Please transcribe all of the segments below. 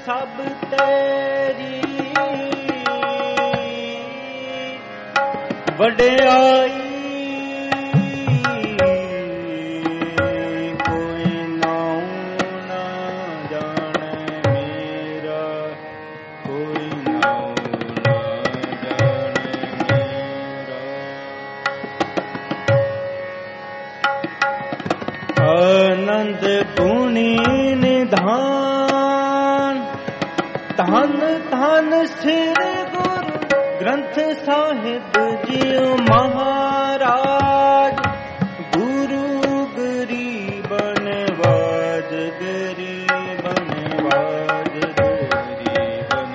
सब तेरी वड्याई आनंद गुणी निधान धन धन सिर गुरु ग्रंथ साहिब जियो महाराज गुरु गरीबन वाज गरीबन वाज गरीबन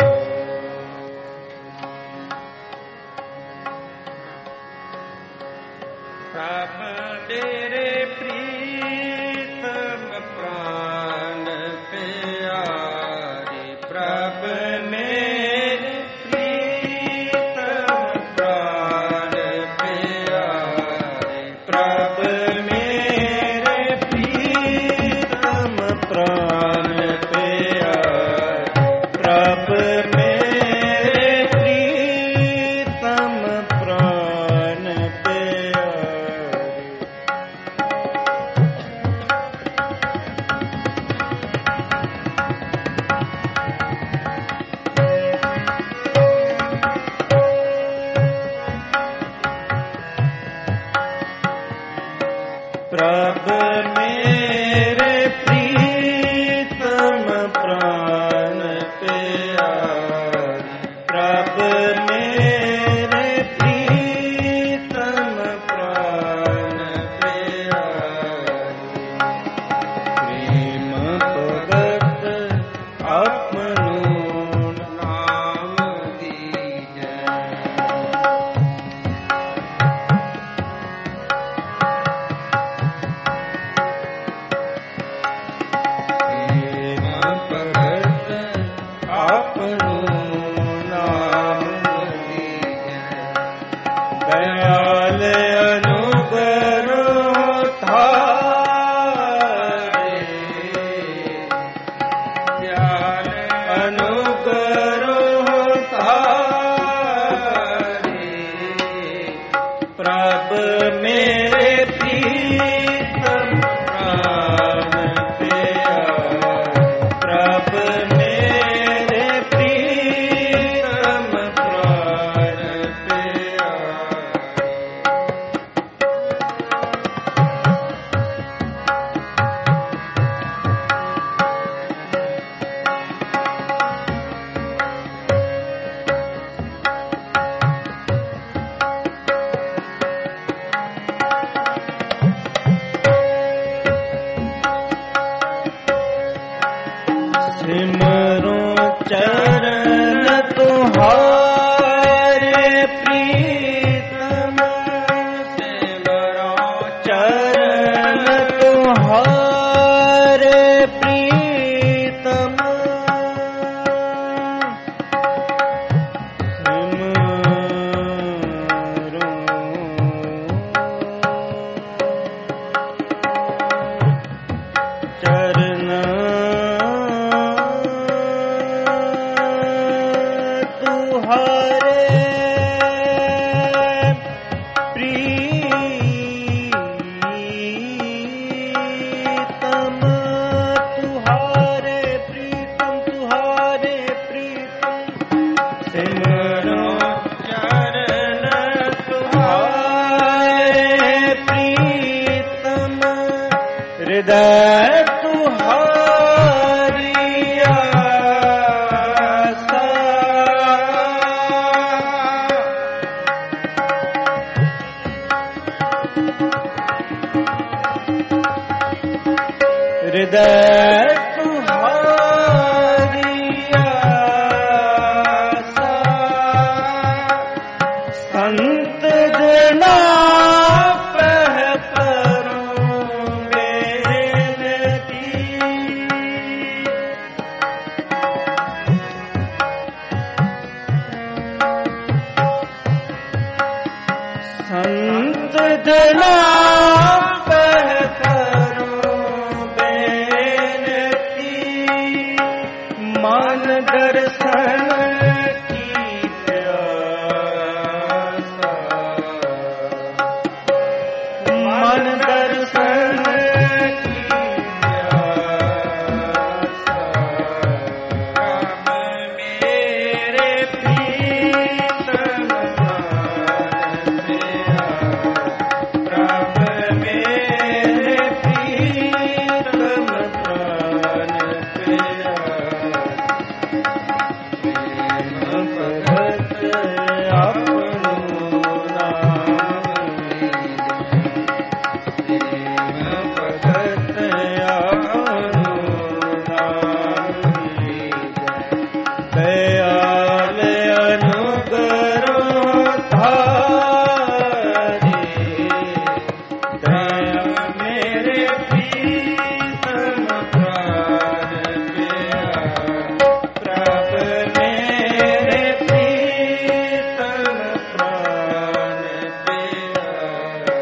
वाज मेरे प्रीतम प्राण प्यारे प्रभ मेरे प्रीतम प्राण प्यारे प्रभ मेरे प्रीतम प्राण प्यारे प्रभ मेरे प्रीतम प्राण प्यारे प्रभ मेरे प्रीतम प्राण प्यारे प्रभ मेरे प्रीतम प्राण प्यारे प्रेम भगत अपनो नाम दीजै दयाल अनुग्रह थारे दयाल अनुग्रह थारे प्रभ मेरे प्रीतम प्राण प्यारे प्रभ मेरे प्रीतम प्राण प्यारे सिमरो चरण तुम्हारे प्रीतम सिमरो चरण तुम्हारे प्रीतम सिमरो चरण तुहारे प्रीतम तुहारे प्रीतम तुहारे प्रीतम सिमरो चरण तुहारे प्रीतम हृदय तुहारी आसा हृदय तुम्हारी आसा संत जना पह करो बेनती संत जना पह करो बेनती मन दर्शन की प्यासा, मन दर्शन की प्यासा, प्रभ मेरे प्रीतम प्राण प्यारा, प्रभ मेरे प्रीतम प्राण प्यारा, भगत अपनो नाम लीजै, भगत अपनो नाम लीजै, दयाल अनुग्रह धारे, दया मेरे प्रीतम प्राण प्यारा, प्रभ मेरे प्रीतम प्राण प्यारे।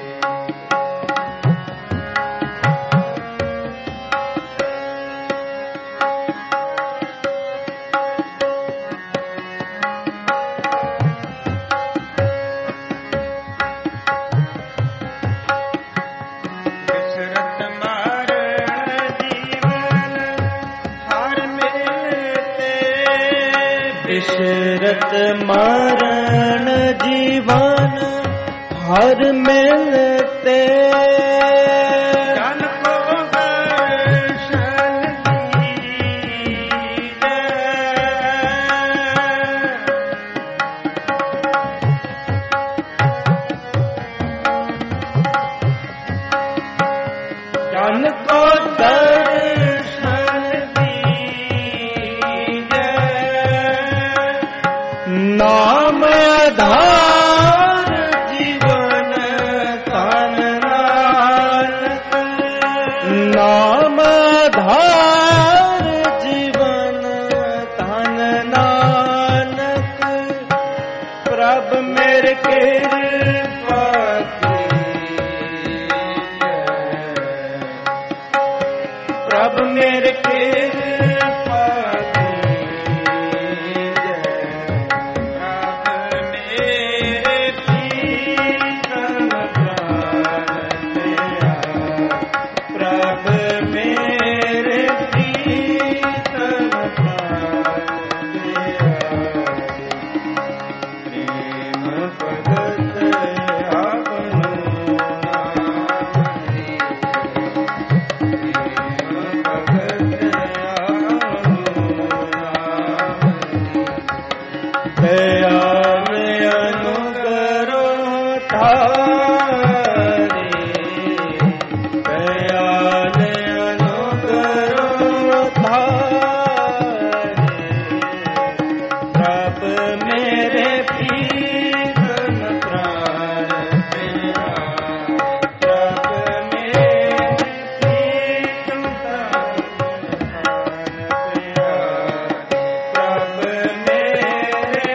बिसरत मारण जीवन हर मिलते, बिसरत मारण जीवन हर मिलते, जन को दर्शन दीजै, जन को दर्शन दीजै, नाम आधार जीवन तन नानक, नाम आधार जीवन तन नानक, प्रभ मेरे कृपा कीजै, प्रभ मेरे कृपा कीजै, प्रभ मेरे प्रीतम प्राण प्यारा, प्रभ मेरे प्रीतम प्राण प्यारे, प्रेम भगत अपनो नाम लीजै, दयाल अनुग्रह धारे, दयाल अनुग्रह धारे, प्रभ मेरे प्रीतम प्राण प्यारा, प्रभ मेरे प्रीतम प्राण प्यारा, प्रभ मेरे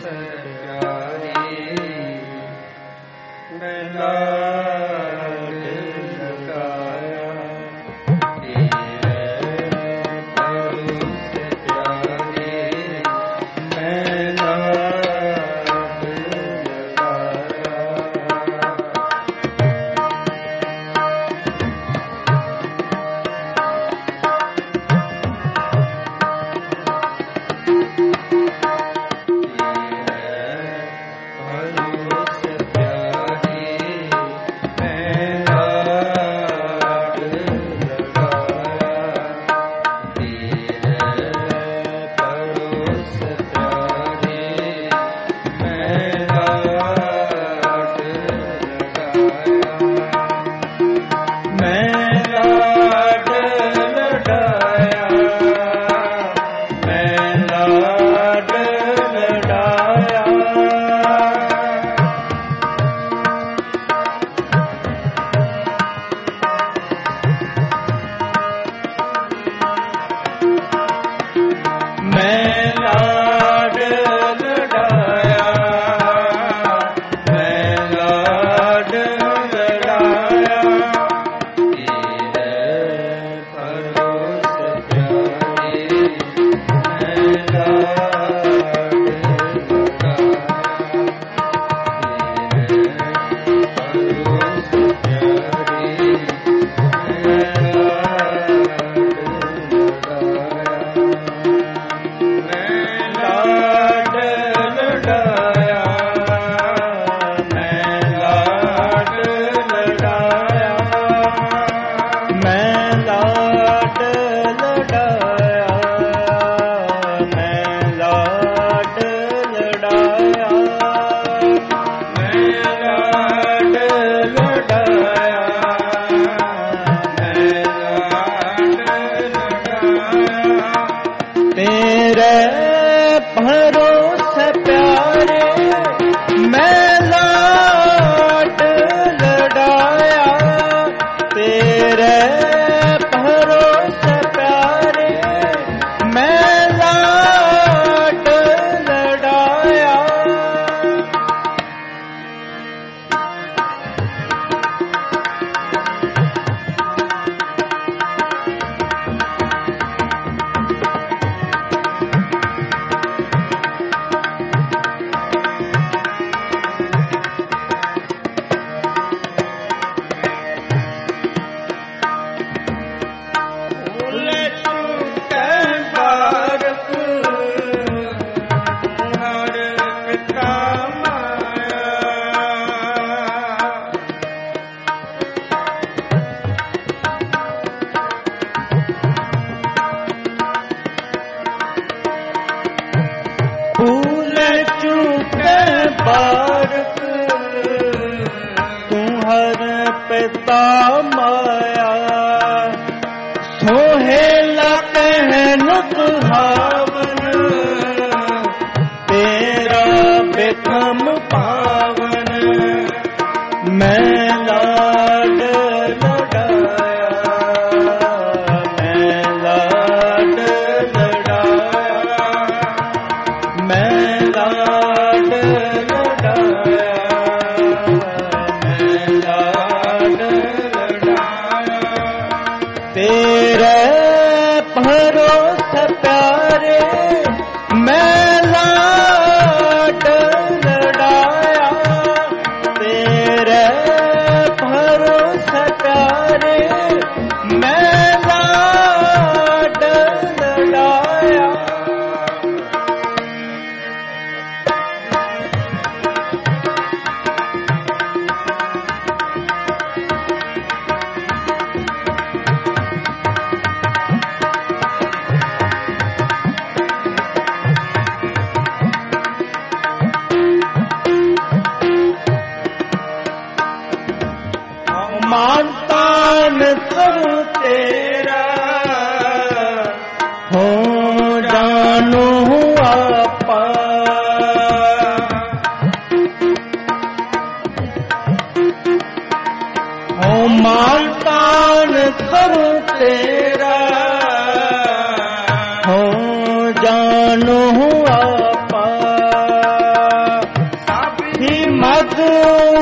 जानो आपा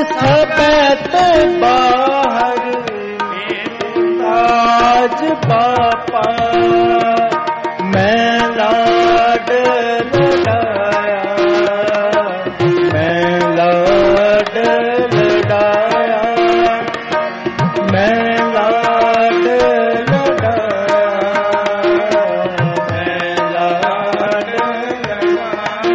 सबैत बाहर ताज बापा मैं लाड लड़ाया, मैं लाड लड़ाया, मैं लाड लड़ाया, मैं लाड लड़ाया।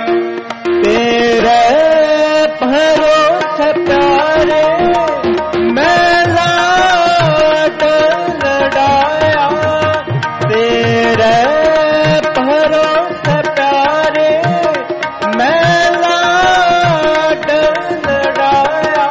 तेरे भरोसे प्यारे मैं लाड लड़ाया, तेरे भरोसे प्यारे मैं लाड लड़ाया।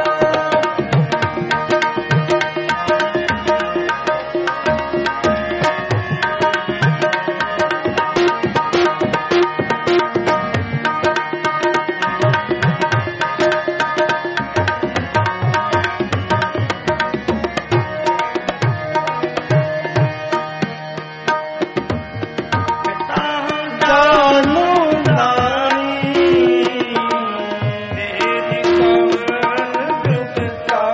जानू नाई तेरी कवन दुखता,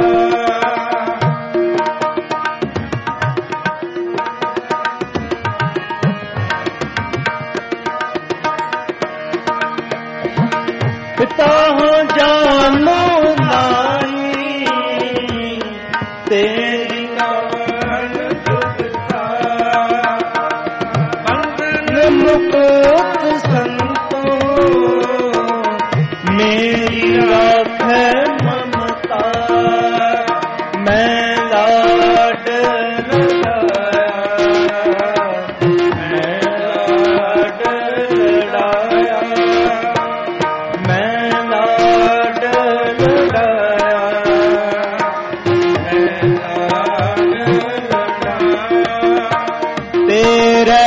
पिता हूँ जानू नाई तेरी कवन दुखता, बंधन मुक्त संतों मेरी राखे ममता, मैं लाड लड़ाया, मैं लाड लड़ाया, मैं लाड लड़ाया, मैं लाड लड़ाया। तेरे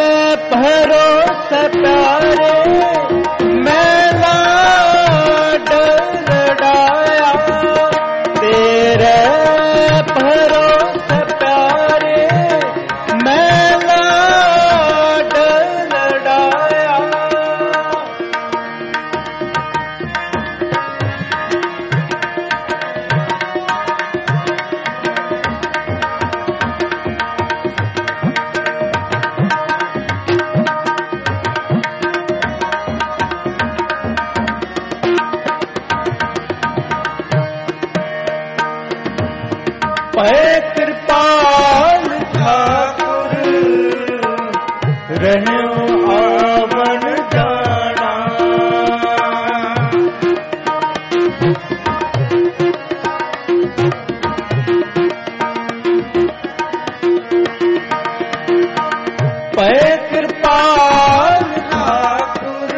भरोसे प्यारे मैं लाड लड़ाया, तेरे भरोसे प्यारे मैं लाड लड़ाया। पै कृपाल ठाकुर रहयो आवन जाना, पै कृपाल ठाकुर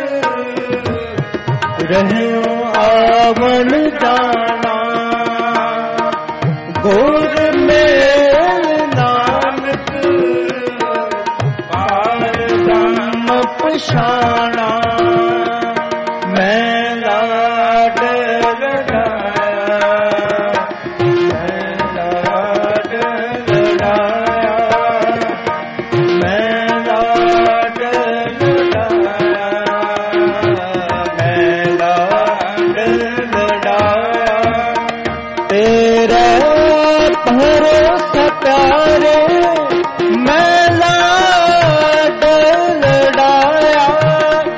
रहयो आवन जाना, गोर मेल नानक पार ब्रह्म पछाना, मैं लाड लड़ाया, मैं लाड लड़ाया, मैं लाड लड़ाया, मैं लाड लड़ाया। तेरे भरोसे प्यारे मैं लाड लड़ाया,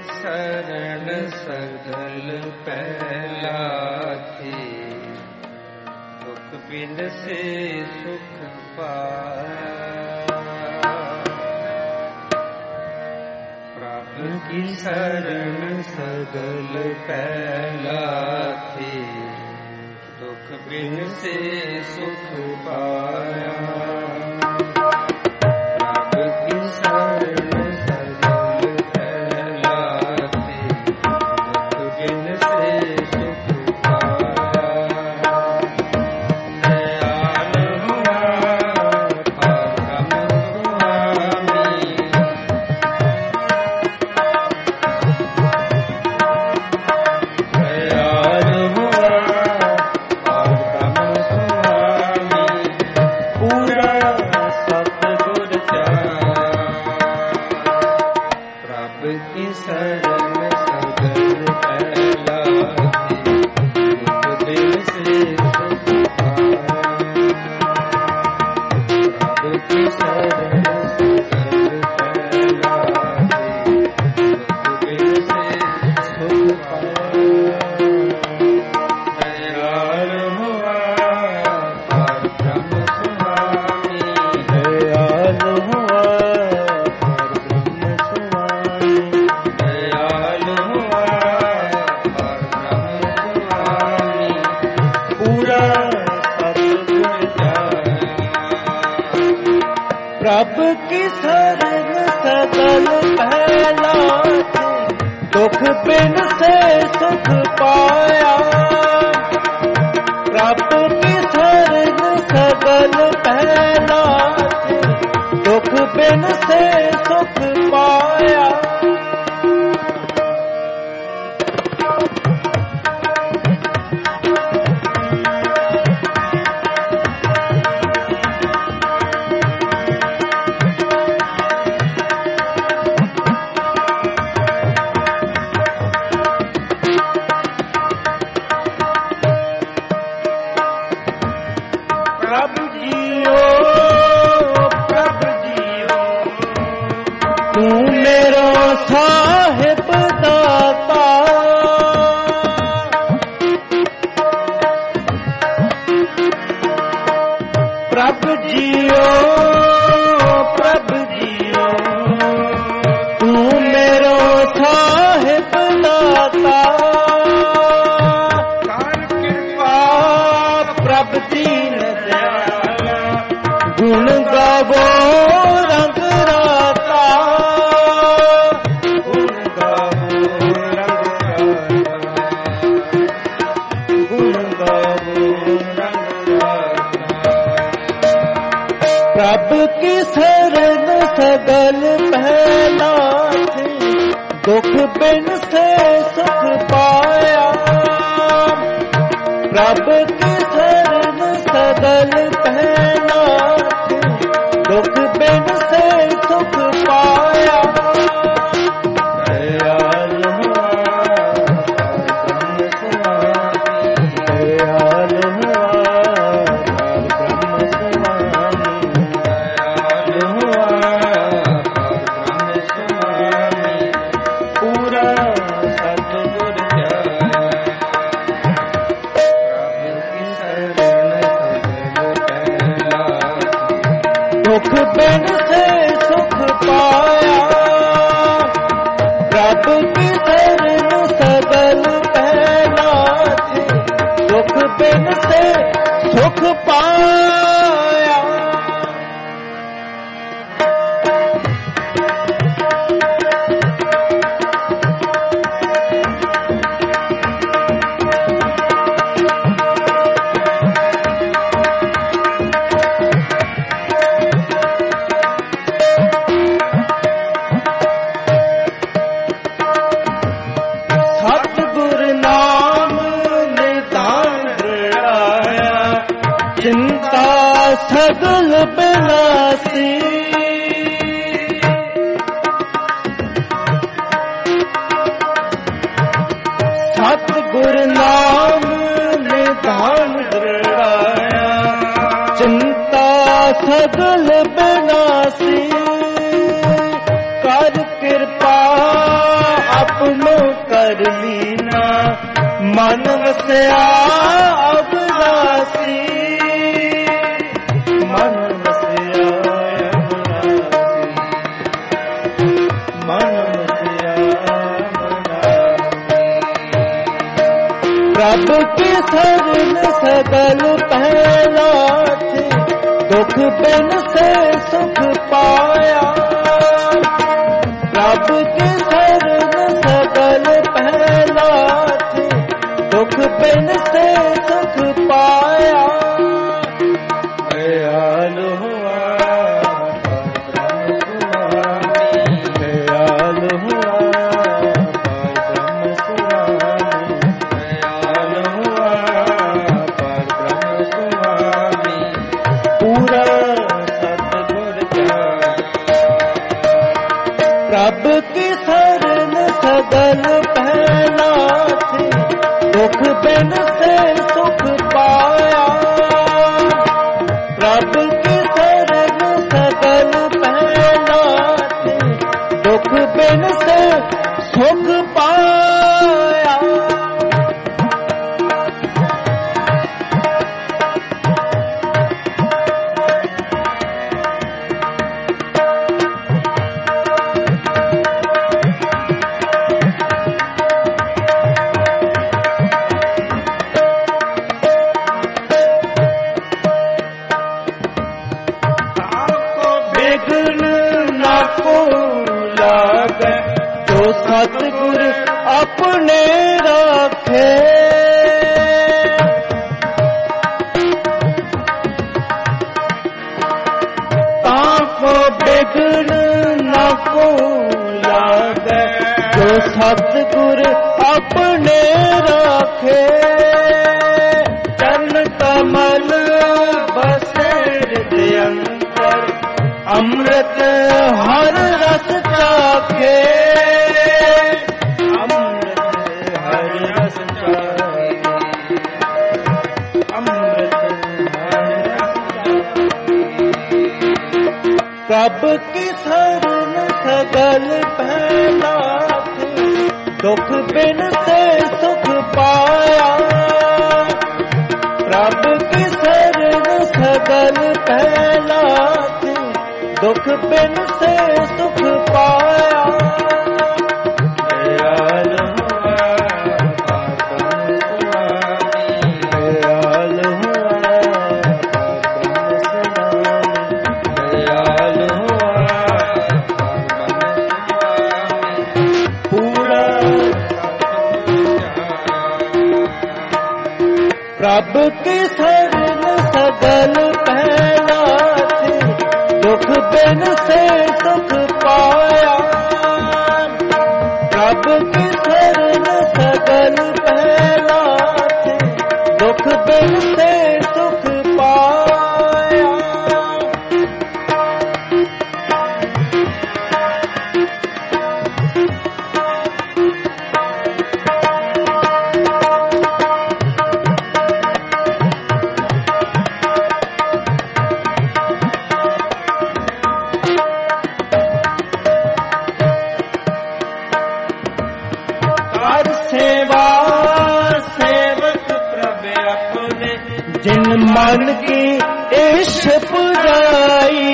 शरण सगल पहला थी, दुख बिन से सुख पाया। प्रभु की शरण सगल पहला थी, दुख बिन से सुख पाया। प्रभु की शरण सगल पहला थी, दुख बिन से सुख पाया। प्रभु की शरण सगल पहला थी, दुख बिन से सुख पाया। साहिब दाता प्रभु जियो, प्रभु जियो, तू मेरो साहिब दाता। कर कृपा प्रभु दीन दयाला, गुण गावो रंग राता। प्रभु की शरण सगल पहला थी, दुख बिन से सुख पाया। प्रभु की शरण सगल पहला थी, दुख बिन से सुख पाया। दयाल हुआ ब्रह्म स्वामी, दयाल हुआ ब्रह्म स्वामी, पूरा सतगुर जाया। प्रभु की शरण सगल पहला थी, दुख बिन से सुख पाया। प्रभु की शरण सगल पहला थी, दुख बिन से सुख पाया। सतगुर नाम निदान दृढ़ाया, चिंता सगल बिनासी। सतगुर नाम निदान दृढ़ाया, चिंता सगल बिनासी। कर कृपा आप ਲੀਨਾ ਮਨ ਵਸਿਆ ਅਬਰਾਸੀ ਮਨ ਵਸਿਆ ਅਬਰਾਸੀ ਮਨ ਵਸਿਆ ਅਬਰਾਸੀ ਪ੍ਰਭ ਕੀ ਸਰਨ ਸਗਲ ਪਹਿਲਾ ਥੇ ਦੁਖ ਬਿਨ ਸੇ ਸੁਖ ਪਾਇਆ ਪ੍ਰਭ ਕੀ ਸਰਨ ਸਗਲ ਪਹਿਲਾ ਥੇ ਦੁਖ ਬਿਨ ਸੇ ਸੁਖ ਪਾਇਆ ਦਇਆਲ ਹੁਆ ਬ੍ਰਹਮ ਸੁਆਮੀ ਦਇਆਲ ਹੁਆ ਬ੍ਰਹਮ ਸੁਆਮੀ ਦਇਆਲ ਹੁਆ ਬ੍ਰਹਮ ਸੁਆਮੀ ਪੂਰਾ ਸਤਿਗੁਰ ਜਾਨ ਪ੍ਰਭ ਕੀ ਸਰਨ ਸਗਲ ਪਹਿਲਾ ਥੇ ਦੁਖ ਬਿਨ ਸੇ ਸੁਖ ਪਾਇਆ ਪ੍ਰਭ ਕੀ ਸਰਨ ਸਗਲ ਪਹਿਲਾ ਥੇ ਦੁਖ ਬਿਨ ਸੇ ਸੁਖ ਪਾਇਆ ਜੋ ਸਤਿਗੁਰ ਆਪਣੇ ਰਾਖੇ ਤਾਂ ਕੋ ਬਿਗਨ ਨਾ ਕੋ ਲਾਗੈ ਜੋ ਸਤਿਗੁਰ ਆਪਣੇ ਰਾਖੇ ਚਰਨ ਕਮਲ ਬਸੇ ਹਿਰਦਿ ਅੰਤਰ ਅੰਮ੍ਰਿਤ ਹਰ ਰਸ ਚਾਖੇ ਅੰਮ੍ਰਿਤ ਹਰ ਰਸ ਚਾਖੇ ਅੰਮ੍ਰਿਤ ਹਰ ਰਸ ਚਾਖੇ ਪ੍ਰਭ ਕੀ ਸਰਨ ਸਗਲ ਪਹਿਲਾ ਥੇ ਦੁਖ ਬਿਨ ਸੇ ਸੁਖ ਪਾਇਆ ਪ੍ਰਭ ਕੀ ਸਰਨ ਸਗਲ ਪਹਿਲਾ ਥੇ ਦੁਖ ਬਿਨ ਸੇ ਸੁਖ ਪਾਇਆ ਦਇਆਲ ਹੁਆ ਬ੍ਰਹਮ ਸੁਆਮੀ ਦਇਆਲ ਹੁਆ ਬ੍ਰਹਮ ਸੁਆਮੀ ਦਇਆਲ ਹੁਆ ਬ੍ਰਹਮ ਸੁਆਮੀ ਪੂਰਾ ਪ੍ਰਭ ਕੀ ਸਰਨ ਸਗਲ ਪਹਿਲਾ ਥੇ ਦੁਖ ਬਿਨ ਸੇ ਸੁਖ ਪਾਇਆ ਪ੍ਰਭ ਕੀ ਸਰਨ ਸਗਲ ਪਹਿਲਾ ਥੇ ਦੁਖ ਬਿਨ ਸੇ ਸੁਖ ਪਾਇਆ जिन मन की इश पुजाई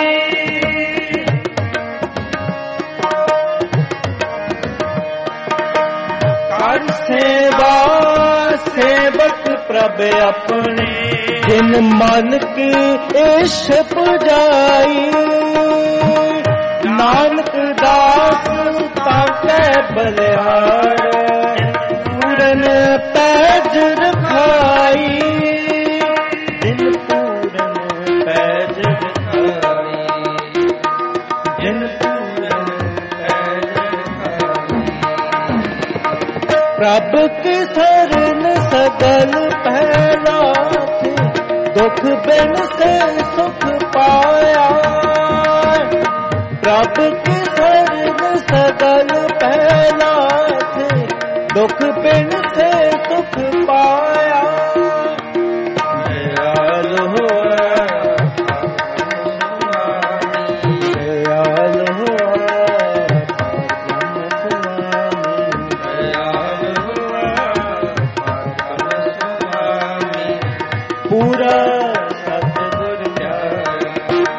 कर सेवा सेवक प्रभ अपने जिन मन की इश पुजाई नानक दास ताके बलिहार पूरन पैज रखाई प्रभ की सरण सगल पहला थे दुख बिन से सुख पाया प्रभ की सरण सगल पहला थे दुख बिन से सुख पाया दयाल हुआ दयाल हुआ दयाल पूरा सतगुर ध्याया।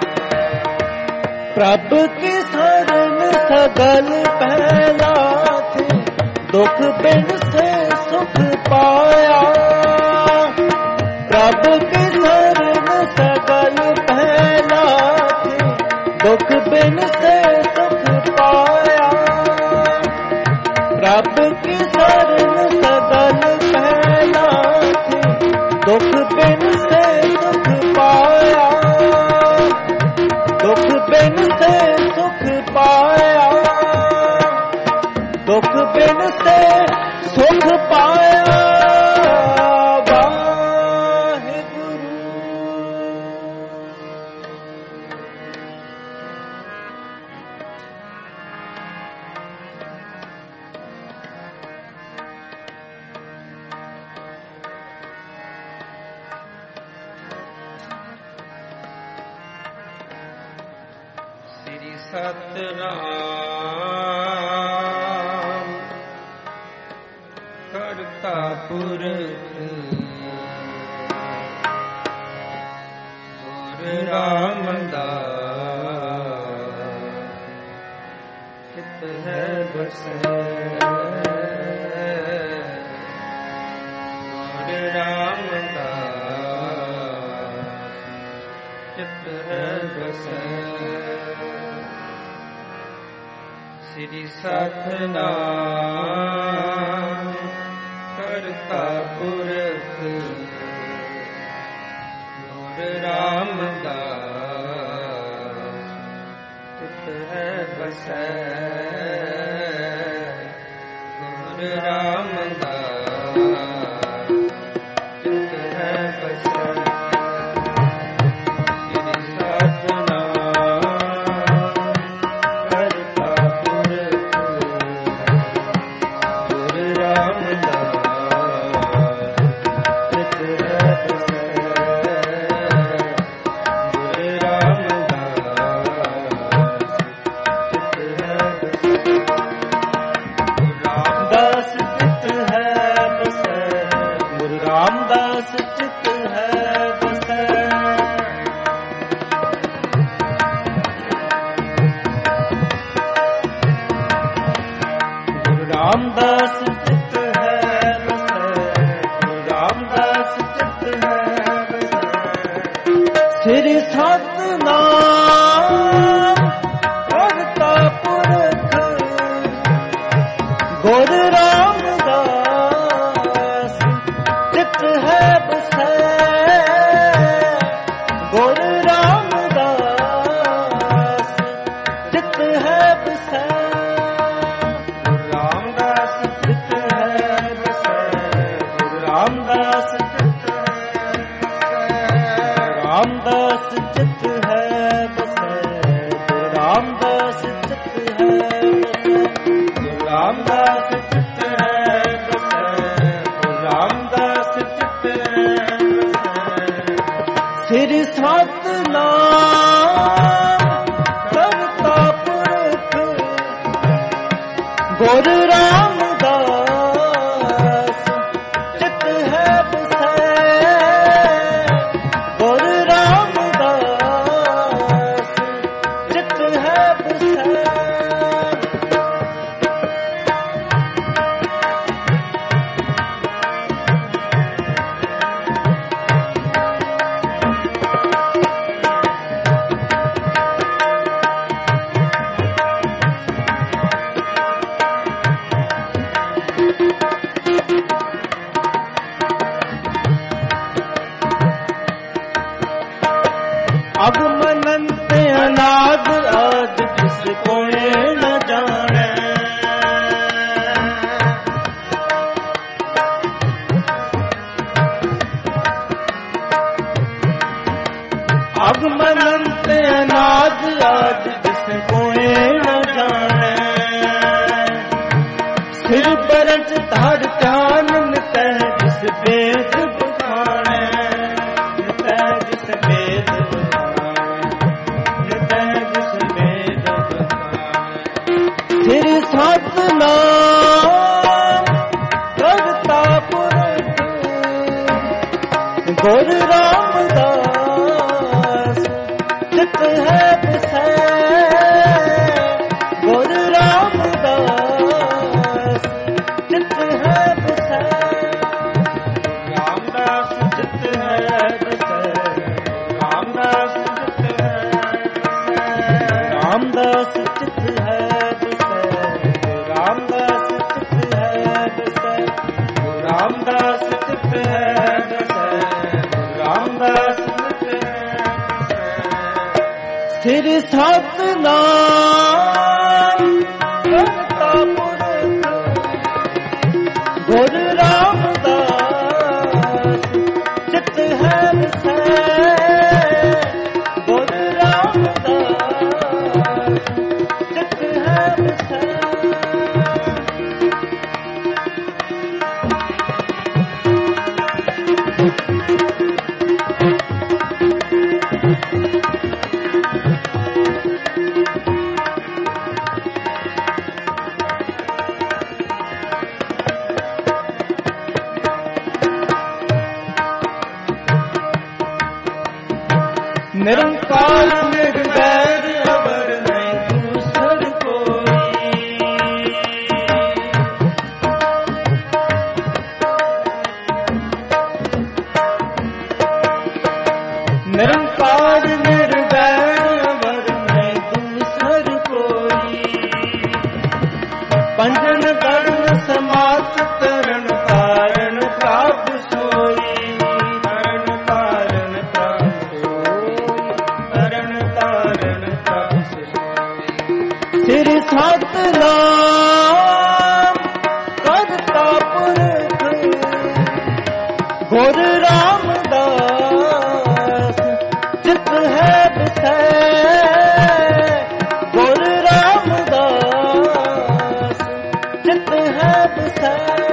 प्रभ की शरण सगल पहला थे, दुख बिन से सुख पाया। प्रभ की शरण सगल पहला थे, दुख बिन से सुख पाया। प्रभ की शरण सगल पहला थे, दुख बिन से सुख पाया। दुख बिन से सुख पाया। दुख बिन से सुख पाया। सतनाम करता पुरख गुरु रामदास चित है बसे। गुरु रामदास चित है बसे। श्री सतनाम करता पुरख गुरु रामदास चित है बसे। गुरु रामदास चित है बसे। श्री सतनाम करता पुरख गुरु रामदास चित है बसे। गुरु रामदास चित है बसे। गुरु रामदास चित है बसे। गुरु रामदास रामदास चित है बसे। गुरु रामदास चित है बसे। गुरु रामदास चित है बसे। गुरु रामदास चित है बसे। श्री सतनाम करता पुरख गुरु रामदास चित है बसे। अगमनंत अनाद आदि जिस कोई न जाने। अगमनंत अनाद आदि जिस कोई न जाने। सिर बरच तार ध्यान नितः जिस वेद बखाने। नितः जिस वेद श्री सतनाम करता पुरख गुरु राम ਹੈ ਬਸੈ ਰਾਮਦਾਸ ਚਿਤ ਹੈ ਸਿਰ ਸਤਿਨਾਮ ਕਰਤਾ ਪੁਰਖ ਗੁਰ ਰਾਮਦਾਸ ਚਿਤ ਹੈ ਬਸੈ ਗੁਰ ਰਾਮਦਾਸ ਚਿਤ ਹੈ ਬਸੈ ਨਿਰੰਕਾਰ ਨਿਰਵੈਰ ਅਵਰ ਨਹੀਂ ਦੂਸਰ ਕੋਈ ਨਿਰੰਕਾਰ ਨਿਰਵੈਰ ਅਵਰ ਨਹੀਂ ਦੂਸਰ ਕੋਈ ਪੰਜਨ ਵਰਨ ਸਮਾਤ ਤਰਨ ਕਾਰਨ ਪ੍ਰਭ ਸੋਈ ਸਿਰ ਸਤਿਨਾਮ ਕਰਤਾ ਪੁਰਖ ਗੁਰ ਰਾਮਦਾਸ ਚਿਤ ਹੈ ਬਸੈ ਗੁਰ ਰਾਮਦਾਸ ਚਿਤ ਹੈ ਬਸੈ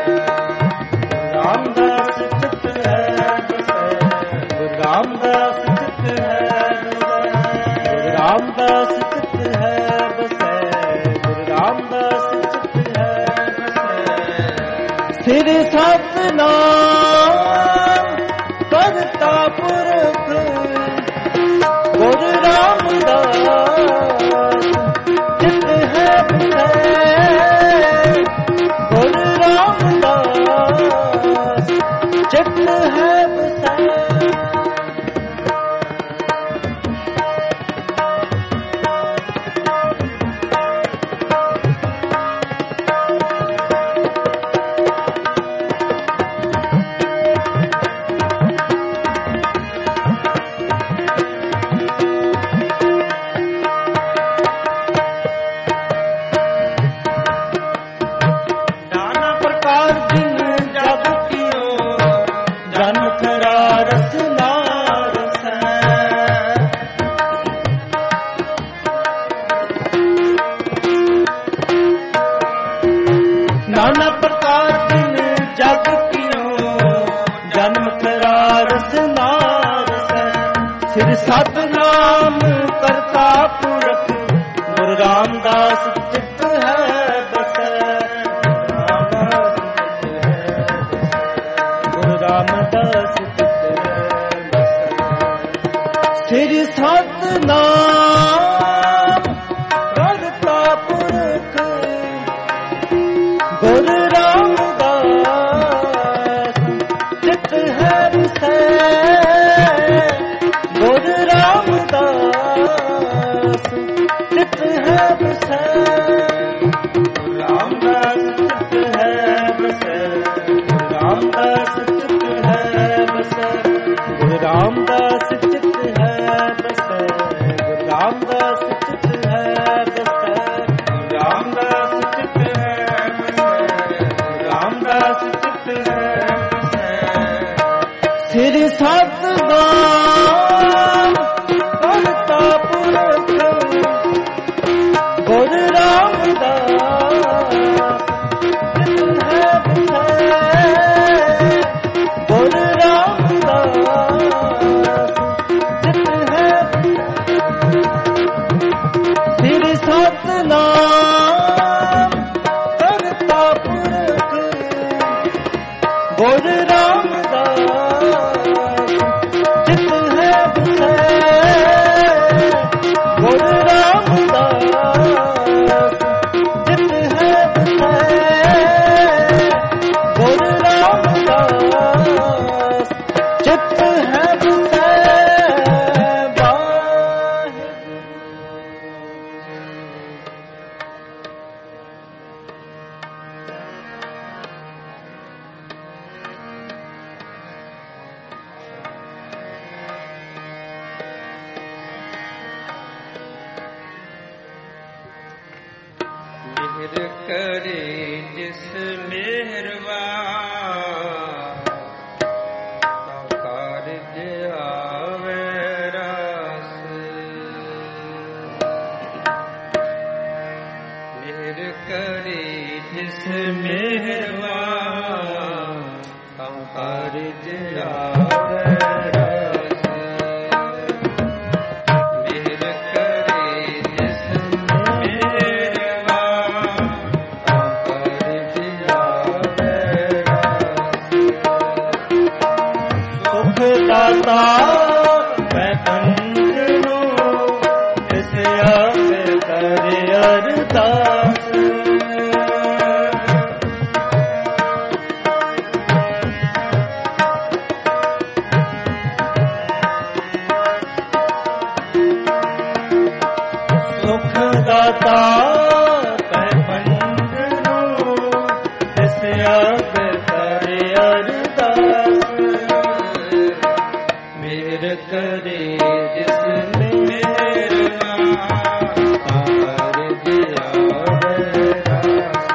ਰਾਮਦਾਸ ਚਿਤ ਹੈ ਬਸੈ ਗੁਰ ਰਾਮਦਾਸ ਚਿਤ ਹੈ ਬਸੈ ਗੁਰ ਰਾਮਦਾਸ ਚਿਤ ਹੈ ਬਸੈ ਰਾਮਦਾਸ ਚਿਤ ਹੈ ਬਸੈ ਸਿਰ ਸਤਿਨਾਮ ਕਰਤਾ ਪੁਰਖ ਗੁਰ ਰਾਮਦਾਸ ਚਿਤ ਹੈ ਬਸੈ ਗੁਰ ਰਾਮਦਾਸ ਚਿਤ ਹੈ ਬਸੈ ਨਾਨਾ ਪ੍ਰਕਾਰ ਦਿਨ ਜਗ ਕੀਓ ਜਨਮ ਕਰਾ ਰਸਨਾ ਰਸੈ ਸਿਰ ਸਤਿਨਾਮ ਕਰਤਾ ਪੁਰਖ ਗੁਰ ਰਾਮਦਾਸ ਚਿਤ ਹੈ ਬਸੈ ਗੁਰ ਰਾਮਦਾਸ ਚਿਤ ਹੈ ਬਸੈ ਸਿਰ ਸਤਿਨਾਮ ਕਰਤਾ ਪੁਰਖ ਗੁਰ ਰਾਮਦਾਸ ਚਿਤ ਹੈ ਬਸੈ ਗੁਰ ਰਾਮਦਾਸ ਚਿਤ ਹੈ ਬਸੈ ਗੁਰ ਰਾਮਦਾਸ ਚਿਤ ਹੈ ਬਸੈ ਗੁਰ ਰਾਮਦਾਸ ਚਿਤ ਹੈ ਬਸੈ ਗੁਰ ਰਾਮਦਾਸ ਚਿਤ ਹੈ ਬਸੈ ਗੁਰ ਰਾਮਦਾਸ ਚਿਤ ਹੈ ਬਸੈ ਗੁਰ ਰਾਮਦਾਸ ਚਿਤ ਹੈ ਰਾਮਦਾਸ ਚਿਤ ਹੈ ਸਿਰ ਸਤਿਨਾਮ ਕਰਤਾ ਪੁਰਖ ਗੁਰ ਰਾਮਦਾਸ ਚਿਤ ਹੈ ਬਸੈ ਗੁਰ ਰਾਮਦਾਸ ਚਿਤ ਹੈ ਸਿਰ ਸਤਿਨਾਮ ਕਰਤਾ ਪੁਰਖ ਗੁਰ ਰਾਮਦਾਸ ਚਿਤ ਹੈ ਬਸੈ ਗੁਰ ਰਾਮਦਾਸ ਚਿਤ ਹੈ ਬਸੈ ਗੁਰ ਰਾਮਦਾਸ ਚਿਤ ਹੈ ਬਸੈ ਮਿਹਰ ਕਰੇ ਜਿਸ ਮਿਹਰਵਾ ਕਾਰਜ ਆਵੇ ਰਸ ਮਿਹਰ ਕਰੇ ਜਿਸ ਮਿਹਰਵਾ ਕਾਰਜ ਆਵੇ ਰਸ ਮਿਹਰ ਕਰੇ ਜਿਸ ਮਿਹਰਵਾ ਕਾਰਜ ਆਵੇ ਸੁਖ ਦਾਤਾ ਮੈਂ ਪੰਜ ਨੂੰ ਇਸ ਆਪੇ ਕਰੇ ਅਰਦਾਸ ਸੁਖ ਦਾਤਾ ਮੈਂ ਪੰਜ ਨੂੰ ਇਸ ਆਪੇ ਕਰੇ ਅਰਦਾਸ ਮਿਹਰ ਕਰੇ ਜਿਸ ਮਿਹਰਵਾ ਕਾਰਜ ਆਵੇ ਰਸ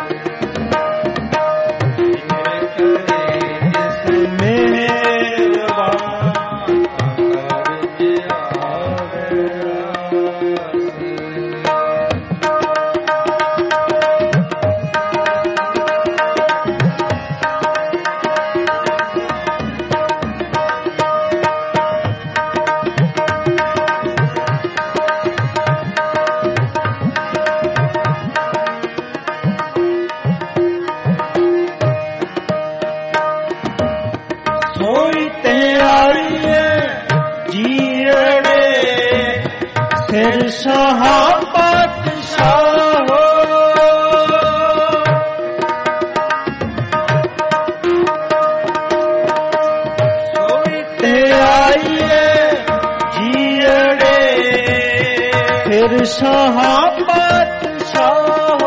ਮਿਹਰ ਕਰੇ ਜਿਸ ਮਿਹਰਵਾ ਕਾਰਜ ਆਵੇ ਰਸ ਸੋਈ ਤਿਆਰੀਏ ਜੀਣੇ ਸਿਰ ਸ਼ਾਹ ਪਾਤਸ਼ਾਹ ਸੋਈ ਤਿਆਰੀਏ ਜੀਣੇ ਸਿਰ ਸ਼ਾਹ ਪਾਤਸ਼ਾਹ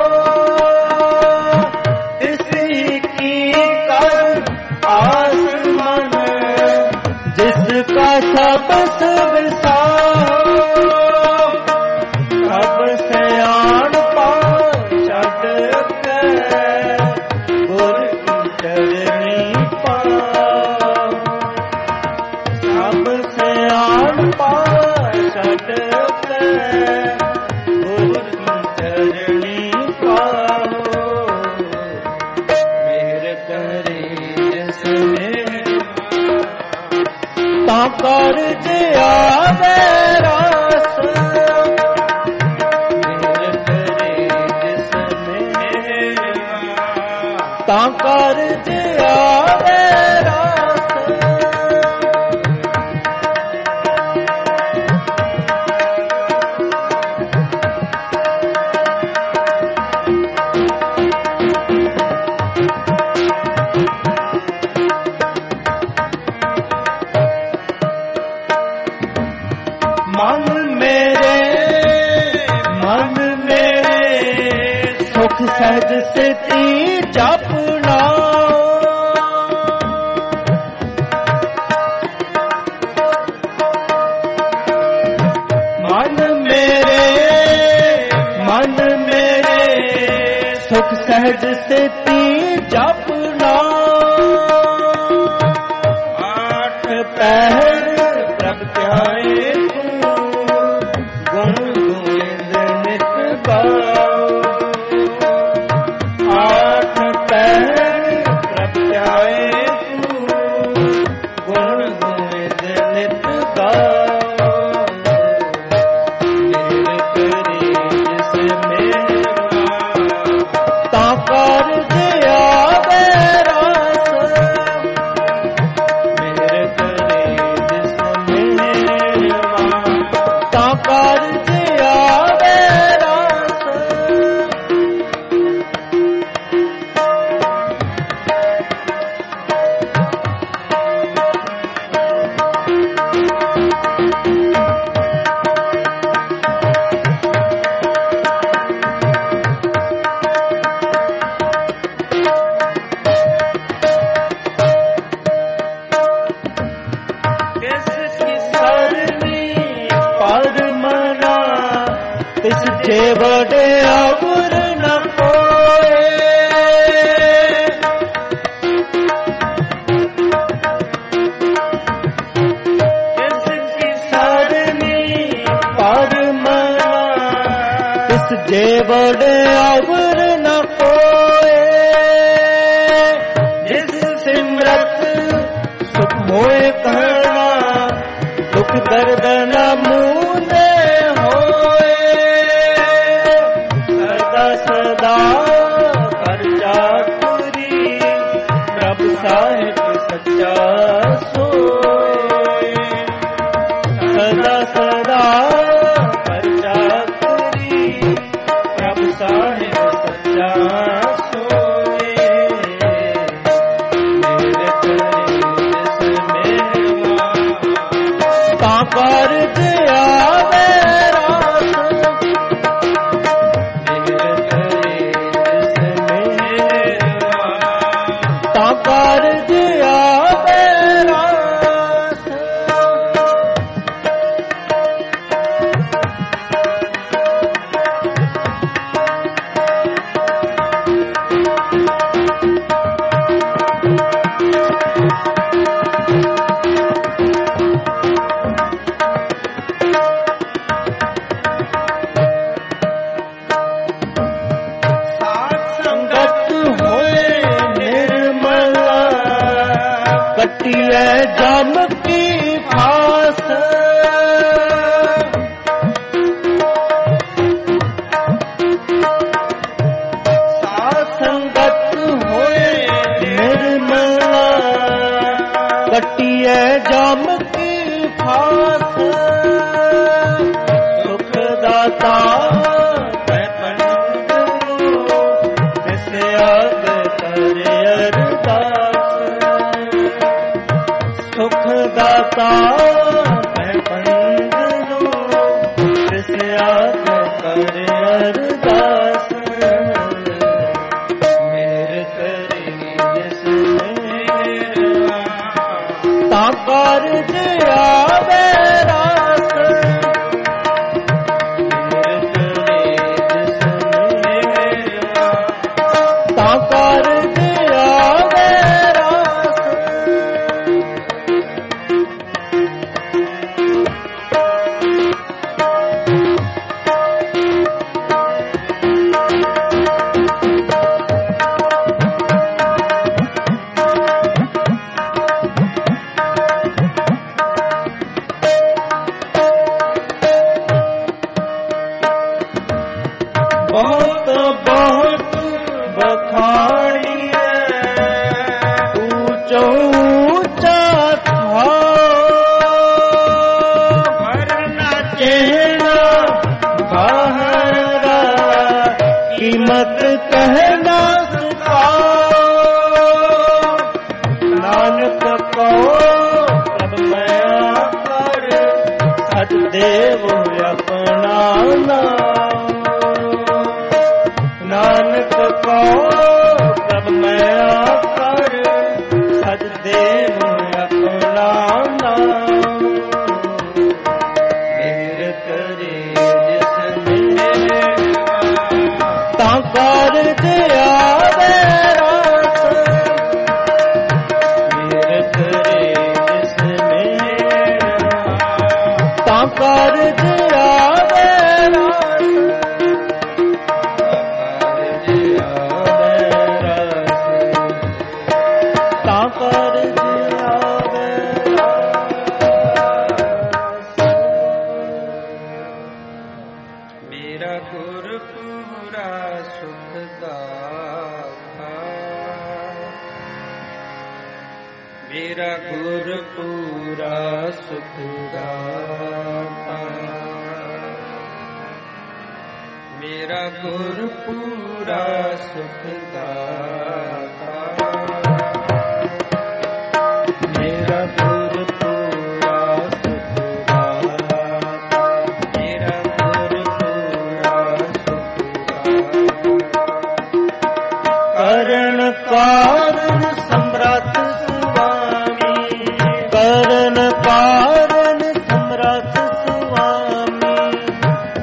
ਇਸੀ ਕੀ ਕਰ आसमान जिसका सब विसाहो सब सयान पार छड़ के गुर की चरनी पाओ सब सयान पार छड़ के गुर की चरनी पाओ मेरे करे ਤਾਂ ਕਾਰਜ ਆਵੇ ਰਸ ਮਿਹਰ ਕਰੇ ਜਿਸ ਮਿਹਰਵਾ ਤਾਂ ਕਾਰਜ ਆਵੇ ਰਸ ਮਨ ਮੇਰੇ ਸੁਖ ਸਹਿਜ ਸਥਿਤੀ ਜਪਣਾ ਮਨ ਮੇਰੇ ਸੁਖ ਸਹਿਜ ਸਥਿਤੀ ਜਪਣਾ ਆਠ ਪਹਿਰ ਪ੍ਰਭ ਧਿਆਏ ਗੁਣ ਗੋਇੰਦ ਨਿਤ ਗਾਓ ਆਠ ਪਹਿਰ ਪ੍ਰਭ ਧਿਆਏ ਗੁਣ ਗੋਇੰਦ ਨਿਤ ਗਾਓ ਮਿਹਰ ਕਰੇ ਜਿਸ ਮਿਹਰਵਾ ਤਾਂ ਕਾਰਜ ਆਵੇ ਰਸ ਮਿਹਰ ਕਰੇ ਜਿਸ ਮਿਹਰਵਾ ਤਾਂ ਕਾਰਜ ਆਵੇ ਰਸ ਤਿਸ ਜੇ ਵਡਿਆ ਗੁਰ ਨ ਕੋ ਜੇ ਬੜੇ ਅਵਰ ਨ ਕੋਏ, ਜਿਸ ਸਿਮਰਤ ਸੁਖ ਹੋਏ ਕਹਿਣਾ, ਦੁਖ ਦਰਦ ਨ ਮੂਨੇ ਹੋਏ। ਸਦਾ ਸਦਾ ਕਰ ਚਾਤੁਰੀ, ਪ੍ਰਭ ਸਾਹਿਬ ਸੱਚਾ ਸੋਏ। ਸਦਾ ਸਦਾ ਕਰ ਚਾਤੁਰੀ, ਪ੍ਰਭ ਸਾਹਿਬ ਸੱਚਾ ਸੋਏ। ਮੇਰੇ ਕਰੇ ਜਿਸ ਮੇਵਾ, ਤਾਂ ਕਾਰਜ ਆਵੇ ਰਾਸ। ਮੇਰੇ ਕਰੇ ਜਿਸ ਮੇਵਾ, ਤਾਂ ਕਾਰਜ ਆਵੇ ਰਾਸ। ਕਟਿਐ ਜਮ ਕੀ ਫਾਸ। ਸਾਧ ਸੰਗਤ ਹੋਏ ਨਿਰਮਲਾ, ਕਟਿਐ ਜਮ ਕੀ ਫਾਸ। ਸੁਖ ਦਾਤਾ ਤੈ ਪੰਡਿਤ, ਤਿਸ ਅਗ ਕਰਿ ਅਰਦਾਸ। ਸੁਖ ਦਾਤਾ ਮੈਂ ਪੰਡਿਤ, ਤਿਸ ਅਗ ਕਰਿ ਅਰਦਾਸ। ਮੇਰ ਕਰੀ ਜਿਸ ਮੇਰਾ, ਤਾਂ ਕਾਰਜ ਆਵੇ ਰਾਸ। ਮੇਰ ਕਰੀ ਜਿਸ ਮੇਰਾ, ਤਾਂ ਕਾਰਜ ਆਵੇ ਰਾਸ। ਬਹੁਤ ਬਹੁਤ ਬਖਾਣੀਐ, ਊਚ ਊਚਾ ਥਾਉ। ਵਰਨਾ ਚਿਹਨਾ ਬਾਹਰਾ, ਕੀਮਤ ਕਹਿਣਾ ਸੁਕਾਉ। ਨਾਨਕ ਕਉ ਪ੍ਰਭ ਮੈਂ ਕਰ, ਸਚ ਦੇਵ ਆਪਣਾ ਨਾਮ। ਨਾਨਕ ਕਉ ਪ੍ਰਭ ਮੈਂ ਕਰ, ਸਚ ਦੇਵ ਆਪਣਾ ਨਾਮ। ਮੇਰ ਕਰੇ ਜਿਸ ਮੇਵਾ, ਤਾਂ ਕਾਰਜ ਆਵੇ ਰਾਸ। ਮੇਰ ਕਰੇ ਜਿਸ ਮੇਵਾ, ਤਾਂ ਕਾਰਜ ਆਵੇ ਰਾਸ। ਤਾਂ ਕਾਰਜ ਆਵੇ ਰਾਸ। ਮੇਰਾ ਗੁਰ ਪੂਰਾ ਸੁਖ ਦਾਤਾ, ਮੇਰਾ ਗੁਰ ਪੂਰਾ ਸੁਖ ਦਾਤਾ। ਮੇਰਾ ਗੁਰ ਪੂਰਾ ਸੁਖ ਦਾਤਾ। ਮੇਰਾ ਗੁਰ ਪੂਰਾ ਸੁਖ ਦਾਤਾ। ਮੇਰਾ ਗੁਰ ਪੂਰਾ ਸੁਖ ਦਾਤਾ। ਕਰਨ ਕਾਰਨ ਸਮਰੱਥ ਸੁਆਮੀ, ਕਰਨ ਕਾਰਨ ਸਮਰੱਥ ਸੁਆਮੀ।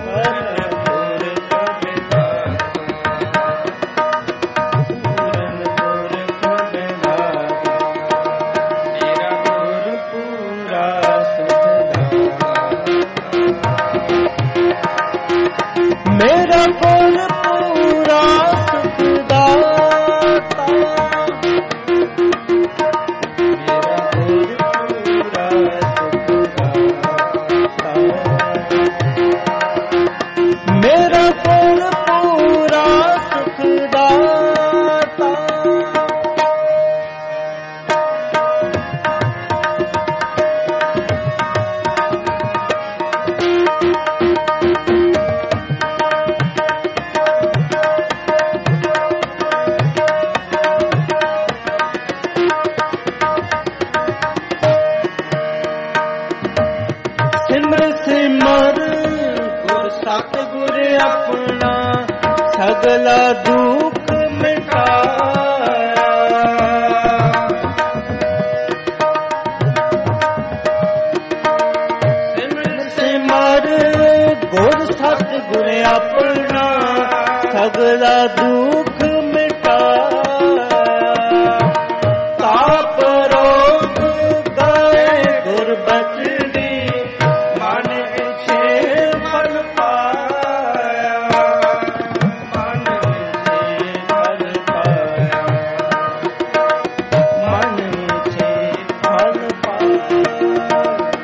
ਵਰਨ ਗੁਰ ਪ੍ਰਭ ਦਾਤਾ, ਆਪਣਾ ਸਗਲਾ ਦੁੱਖ ਮਿਟਾਇਆ। ਸਿਮਰ ਗੁਰ ਸਤਿਗੁਰ ਆਪਣਾ ਸਗਲਾ ਦੁੱਖ ਮਿਟਾਇਆ। ਤਾਪ ਰੋਗ ਗਏ ਗੁਰ ਬਚਨੀ ਮਨ ਇਛੇ ਫਲ ਪਾਇਆ। ਮਨ ਇਛੇ ਫਲ ਪਾਇਆ। ਮਨ ਇਛੇ ਫਲ ਪਾਇਆ।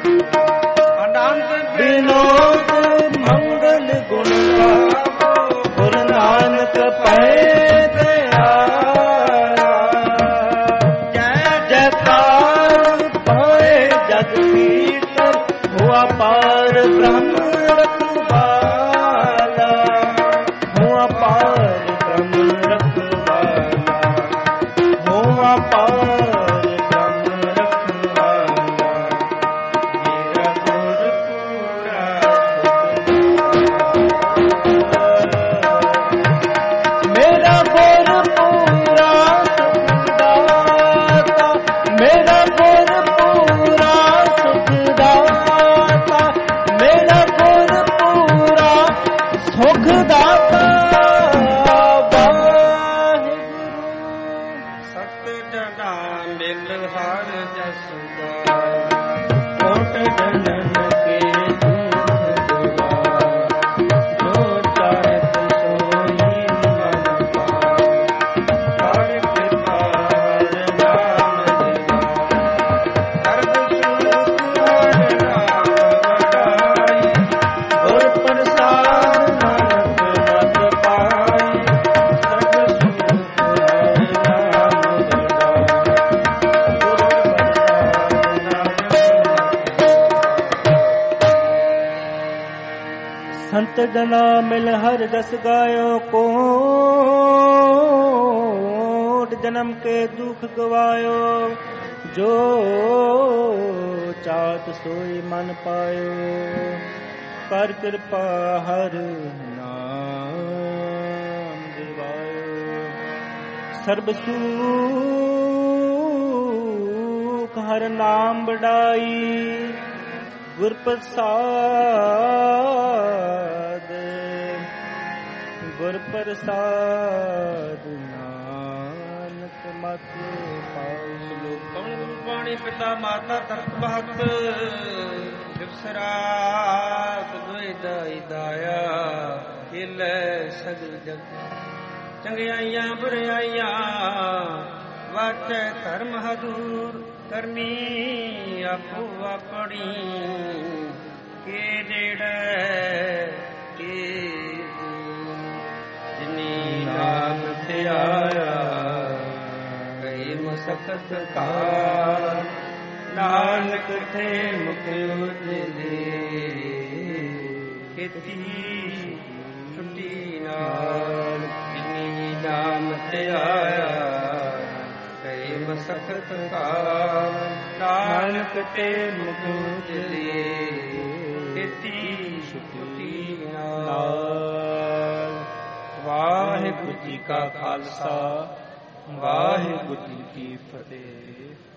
ਆਨੰਦ ਵਿਨੋਦ ਮੰਗਲ ਗੁਣ ਗਾਵੋ ਗੁਰੂ ਨਾਨਕ ਪਏ ਦਿਆਰਾ। ਜੈ ਜੈਕਾਰ ਪਾਏ ਜਗ ਕੀਰਤਨ ਹੁਆ ਪਾਰ ਬ੍ਰਹਮ ਰਖਵਾਲਾ। ਹੁਆ ਪਾਰ ਬ੍ਰਹਮ ਰਖਵਾਲਾ। ਹੁਆ ਪਾਰ ਬ੍ਰਹਮ ਰਖਵਾਲਾ। ਮੇਰਾ ਗੁਰ ਪੂਰਾ ਮੇਰਾ ਗੁਰ ਪੂਰਾ ਸੁਖ ਦਾਤਾ। ਮੇਰਾ ਗੁਰ ਪੂਰਾ ਸੁਖ ਦਾਤਾ। ਵਾਹਿਗੁਰੂ ਸਤ ਜਨਾ ਮਿਲ ਹਰ ਜਸ ਗਾਏ। ਕੋਟ ਜਨਮ ਕੇ ਦੁਖ ਗਵਾਏ। ਜੋ ਚਾਹਤ ਸੋਈ ਮਨ ਪਾਏ। ਹਰ ਕਿਰਪਾ ਹਰ ਨਾਮ ਜਪਾਏ। ਸਰਬ ਸੁਖ ਹਰ ਨਾਮ ਵਡਾਈ। ਗੁਰ ਪ੍ਰਸਾਦ ਨਾਨਕ ਮਤ ਪਾਈ। ਸਰਬ ਸੁਖ ਹਰਿ ਨਾਮ ਵਡਾਈ। ਗੁਰ ਪ੍ਰਸਾਦ ਨਾਨਕ। ਸੰਤ ਜਨਾ ਮਿਲ ਹਰ ਜਸ ਗਾਇਓ। ਕੋਟ ਜਨਮ ਕੇ ਦੁਖ ਗਵਾਇਓ। ਜੋ ਚਾਹਤ ਸੋਈ ਮਨ ਪਾਇਓ। ਕਰ ਕਿਰਪਾ ਹਰ ਨਾਮ ਦਿਵਾਇਓ। ਸਰਬ ਸੁਖ ਹਰ ਨਾਮ ਵਡਾਈ। ਗੁਰ ਪ੍ਰਸਾਦ ਗੁਰ ਪ੍ਰਸਾਦ ਨਾਨਕ ਮਤ ਪਾਉ। ਕੌਣ ਗੁਰੂ ਬਾਣੀ ਪਿਤਾ ਮਾਤਾ ਤਰਕ ਭਗਤ। ਵਿਵਸਰਾ ਦੁਇ ਦਾਈ ਦਾਇਆ। ਹਿਲੇ ਸਗਲ ਜਗ ਚੰਗਿਆਈਆਂ ਬੁਰਾਈਆਂ। ਵਾਚੈ ਧਰਮ ਹਦੂਰ ਕਰਮੀ ਆਪੋ ਆਪਣੀ। ਕੇ ਨੇੜੇ ਕੇ ਜਿਨੀ ਨਾਮ ਧਿਆਇਆ। ਕਈ ਮਸਕਤ ਕਾ ਨਾਨਕ ਥੇ ਮੁਖ ਉਜਲੇ। ਕੀਤੀ ਛੁੱਟੀ ਨਾਲ ਜਿਨੀ ਨਾਮ ਧਿਆਇਆ। ਕਈ ਮਸਕਤ ਕਾ ਨਾਨਕ ਤੇ ਮੁਖ ਉਜਲੇ। ਕੀਤੀ ਛੁੱਟੀ ਨਾਲ। ਵਾਹਿਗੁਰੂ ਜੀ ਕਾ ਖਾਲਸਾ ਵਾਹਿਗੁਰੂ ਜੀ ਕੀ ਫਤਿਹ।